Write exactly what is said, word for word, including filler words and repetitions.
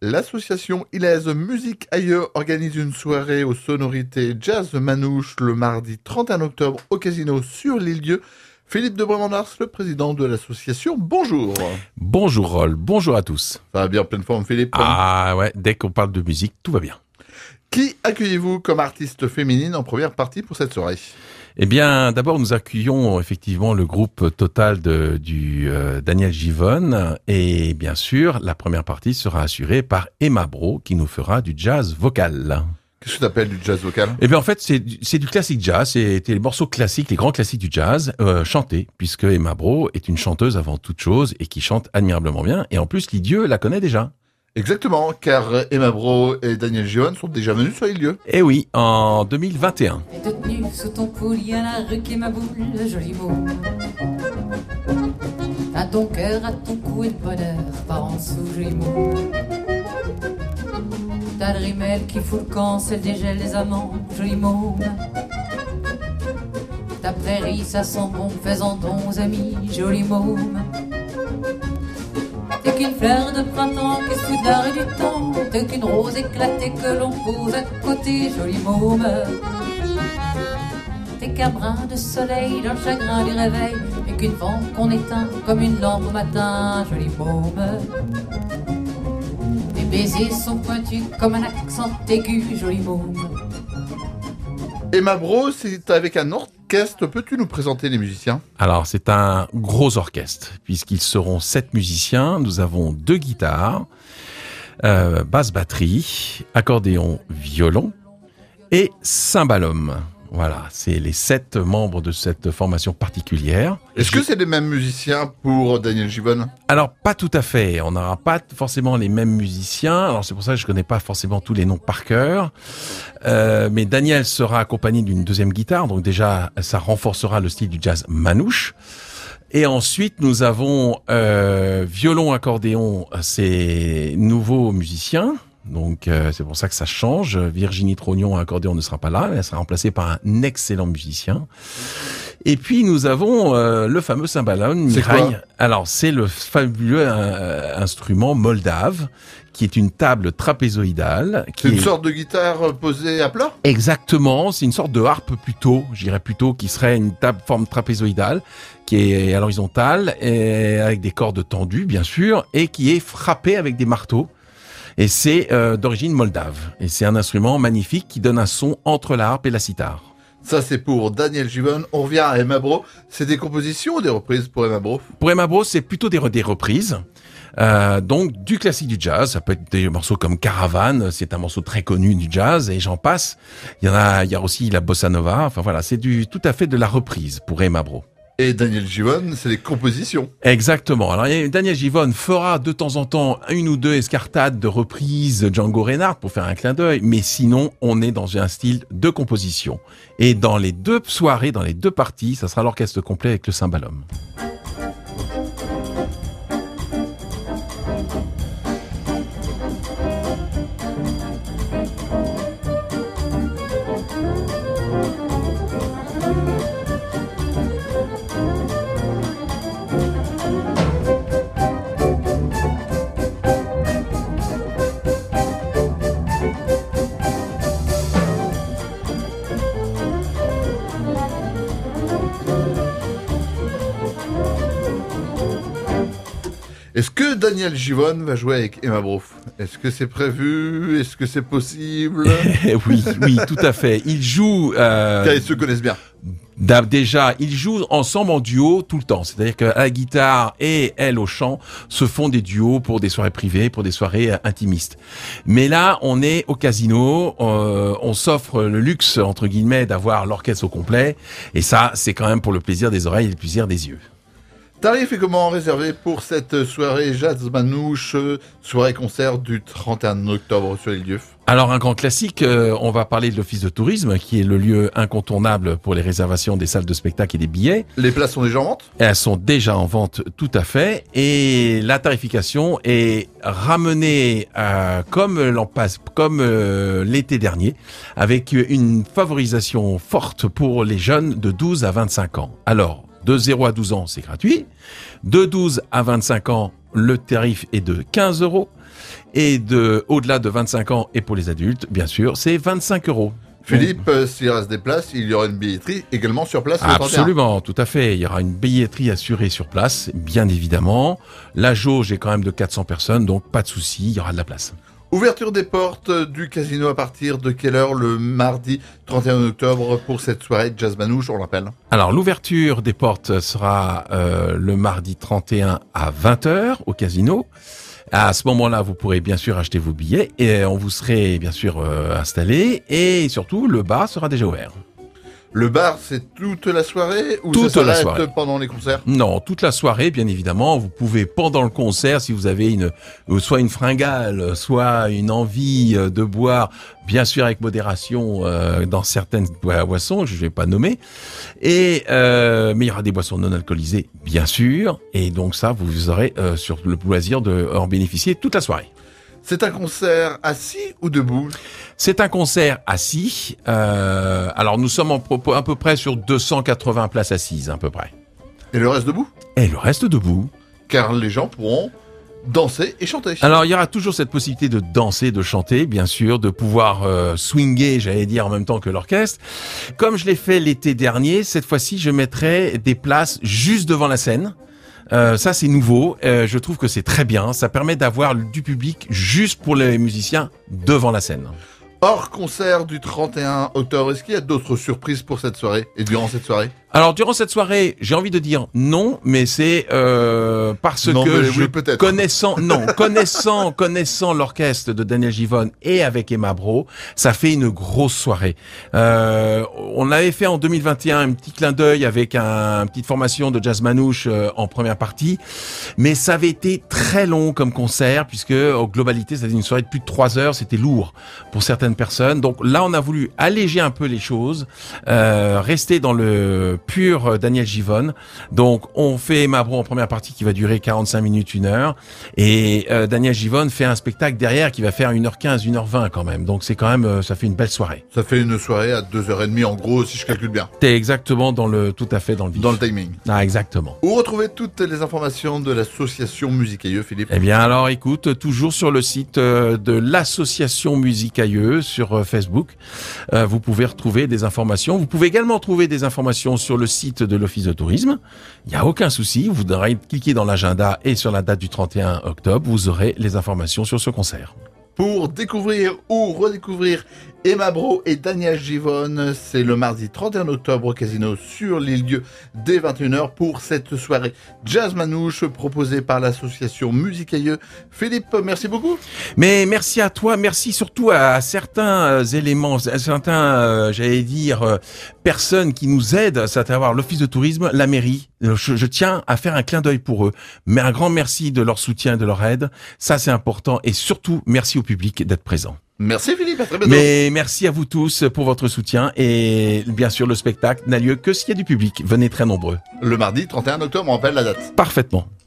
L'association Ilaise Musique Ailleurs organise une soirée aux sonorités jazz manouche le mardi trente et un octobre au casino sur l'île-dieu. Philippe de Brémandars, le président de l'association, bonjour. Bonjour Rol, bonjour à tous. Ça va bien, pleine forme Philippe? Ah ouais, dès qu'on parle de musique, tout va bien. Qui accueillez-vous comme artiste féminine en première partie pour cette soirée? Eh bien, d'abord, nous accueillons effectivement le groupe total de, du euh, Daniel Givonne. Et bien sûr, la première partie sera assurée par Emma Bro, qui nous fera du jazz vocal. Qu'est-ce que tu appelles du jazz vocal? Eh bien, en fait, c'est, c'est du classique jazz. C'est les morceaux classiques, les grands classiques du jazz, euh, chantés, puisque Emma Bro est une chanteuse avant toute chose et qui chante admirablement bien. Et en plus, l'Idieu la connaît déjà. Exactement, car Emma Bro et Daniel Givonne sont déjà venus sur l'île-dieu. Eh oui, en deux mille vingt et un. Et de tenue sous ton poulie à la rue qui est ma boule, le joli mot. À ton cœur, à ton cou et de bonheur, par en dessous, joli mot. T'as le rimel qui fout le camp, celle des gels, les amants, joli mot. Ta prairie, ça sent bon, faisant don aux amis, joli mot. T'es qu'une fleur de printemps qui se fout de l'art et du temps. T'es qu'une rose éclatée que l'on pose à côté, joli môme. T'es qu'un brin de soleil dans le chagrin du réveil. Et qu'une vente qu'on éteint comme une lampe au matin, joli môme. Tes baisers sont pointus comme un accent aigu, joli môme. Emma Bro, c'est avec un orchestre. Peux-tu nous présenter les musiciens? Alors, c'est un gros orchestre, puisqu'ils seront sept musiciens. Nous avons deux guitares, euh, basse batterie, accordéon, violon et cymbalum. Voilà, c'est les sept membres de cette formation particulière. Est-ce que c'est les mêmes musiciens pour Daniel Givonne? Alors, pas tout à fait. On n'aura pas forcément les mêmes musiciens. Alors, c'est pour ça que je connais pas forcément tous les noms par cœur. Euh, mais Daniel sera accompagné d'une deuxième guitare. Donc déjà, ça renforcera le style du jazz manouche. Et ensuite, nous avons euh, violon, accordéon, ces nouveaux musiciens. Donc euh, c'est pour ça que ça change. Virginie Trognon, accordéon, ne sera pas là. Elle sera remplacée par un excellent musicien. Et puis nous avons euh, le fameux cymbalum, Mihai. Alors c'est le fabuleux euh, instrument moldave, qui est une table trapézoïdale. C'est une est... sorte de guitare posée à plat? Exactement, c'est une sorte de harpe plutôt, je dirais plutôt, qui serait une table forme trapézoïdale, qui est à l'horizontale, et avec des cordes tendues bien sûr, et qui est frappée avec des marteaux. Et c'est euh, d'origine moldave. Et c'est un instrument magnifique qui donne un son entre la harpe et la cithare. Ça, c'est pour Daniel Givonne. On revient à Emma Bro. C'est des compositions ou des reprises pour Emma Bro? Pour Emma Bro, c'est plutôt des, des reprises. Euh, donc, du classique du jazz. Ça peut être des morceaux comme Caravane. C'est un morceau très connu du jazz et j'en passe. Il y en a, il y a aussi la bossa nova. Enfin voilà, c'est du, tout à fait de la reprise pour Emma Bro. Et Daniel Givonne, c'est les compositions. Exactement. Alors, Daniel Givonne fera de temps en temps une ou deux escartades de reprises Django Reinhardt pour faire un clin d'œil, mais sinon, on est dans un style de composition. Et dans les deux soirées, dans les deux parties, ça sera l'orchestre complet avec le cymbalum. Est-ce que Daniel Givonne va jouer avec Emma Bro? Est-ce que c'est prévu? Est-ce que c'est possible? Oui, oui, tout à fait. Ils jouent... Euh... Car ils se connaissent bien. Déjà, ils jouent ensemble en duo tout le temps. C'est-à-dire que la guitare et elle au chant se font des duos pour des soirées privées, pour des soirées intimistes. Mais là, on est au casino, euh, on s'offre le luxe, entre guillemets, d'avoir l'orchestre au complet. Et ça, c'est quand même pour le plaisir des oreilles et le plaisir des yeux. Tarif et comment réservé pour cette soirée jazz manouche, soirée-concert du trente et un octobre sur l'île-dieu? Alors un grand classique, euh, on va parler de l'office de tourisme, qui est le lieu incontournable pour les réservations des salles de spectacle et des billets. Les places sont déjà en vente? Elles sont déjà en vente, tout à fait. Et la tarification est ramenée euh, comme l'an passe, comme euh, l'été dernier, avec une favorisation forte pour les jeunes de douze à vingt-cinq ans. Alors, de zéro à douze ans, c'est gratuit. De douze à vingt-cinq ans, le tarif est de quinze euros. Et de au-delà de vingt-cinq ans et pour les adultes, bien sûr, c'est vingt-cinq euros. Philippe, euh, s'il reste des places, il y aura une billetterie également sur place. Le trente et un. Absolument, tout à fait. Il y aura une billetterie assurée sur place, bien évidemment. La jauge est quand même de quatre cents personnes, donc pas de souci, il y aura de la place. Ouverture des portes du casino à partir de quelle heure le mardi trente et un octobre pour cette soirée Jazz Manouche, on l'appelle? Alors, l'ouverture des portes sera euh, le mardi trente et un à vingt heures au casino. À ce moment-là, vous pourrez bien sûr acheter vos billets et on vous serez bien sûr euh, installé et surtout le bar sera déjà ouvert. Le bar, c'est toute la soirée ou Toute ça la s'arrête soirée. pendant les concerts? Non, toute la soirée, bien évidemment. Vous pouvez, pendant le concert, si vous avez une, euh, soit une fringale, soit une envie euh, de boire, bien sûr avec modération euh, dans certaines boissons, je ne vais pas nommer. Et euh, mais il y aura des boissons non alcoolisées, bien sûr. Et donc ça, vous aurez euh, sur le loisir de en bénéficier toute la soirée. C'est un concert assis ou debout? C'est un concert assis. Euh, alors nous sommes en propos à peu près sur deux cent quatre-vingts places assises, à peu près. Et le reste debout? Et le reste debout. Car les gens pourront danser et chanter. Alors il y aura toujours cette possibilité de danser, de chanter, bien sûr, de pouvoir euh, swinger, j'allais dire, en même temps que l'orchestre. Comme je l'ai fait l'été dernier, cette fois-ci, je mettrai des places juste devant la scène. Euh, ça c'est nouveau, euh, je trouve que c'est très bien, ça permet d'avoir du public juste pour les musiciens devant la scène. Hors concert du trente et un octobre, est-ce qu'il y a d'autres surprises pour cette soirée et durant cette soirée? Alors durant cette soirée, j'ai envie de dire non, mais c'est euh, parce Non, que mais je oui, peut-être. connaissant non connaissant connaissant l'orchestre de Daniel Givone et avec Emma Bro, ça fait une grosse soirée. Euh, on avait fait en deux mille vingt et un un petit clin d'œil avec un, une petite formation de jazz manouche euh, en première partie, mais ça avait été très long comme concert puisque en globalité c'était une soirée de plus de trois heures, c'était lourd pour certaines personnes. Donc là on a voulu alléger un peu les choses, euh, rester dans le pur Daniel Givone. Donc on fait Emma Bro en première partie qui va durer quarante-cinq minutes, une heure, et euh, Daniel Givone fait un spectacle derrière qui va faire une heure quinze, une heure vingt quand même. Donc c'est quand même, euh, ça fait une belle soirée. Ça fait une soirée à deux heures trente en gros, si je calcule bien. T'es exactement dans le, tout à fait dans le vif. Dans le timing. Ah exactement. Où retrouver toutes les informations de l'association Musicailleux, Philippe? Eh bien alors écoute, toujours sur le site euh, de l'association Musicailleux sur euh, Facebook, euh, vous pouvez retrouver des informations. Vous pouvez également trouver des informations sur le site de l'Office de tourisme. Il n'y a aucun souci, vous devrez cliquer dans l'agenda et sur la date du trente et un octobre, vous aurez les informations sur ce concert. Pour découvrir ou redécouvrir Emma Bro et Daniel Givone, c'est le mardi trente et un octobre au casino sur l'île-dieu dès vingt et une heures pour cette soirée Jazz Manouche proposée par l'association Musicailleux. Philippe, merci beaucoup. Mais merci à toi, merci surtout à certains euh, éléments, à certains, euh, j'allais dire, euh, personnes qui nous aident, à savoir l'Office de tourisme, la mairie. Je, je tiens à faire un clin d'œil pour eux. Mais un grand merci de leur soutien, de leur aide. Ça, c'est important. Et surtout, merci au public d'être présent. Merci Philippe, à très bientôt. Mais merci à vous tous pour votre soutien. Et bien sûr, le spectacle n'a lieu que s'il y a du public. Venez très nombreux. Le mardi trente et un octobre, on rappelle la date. Parfaitement.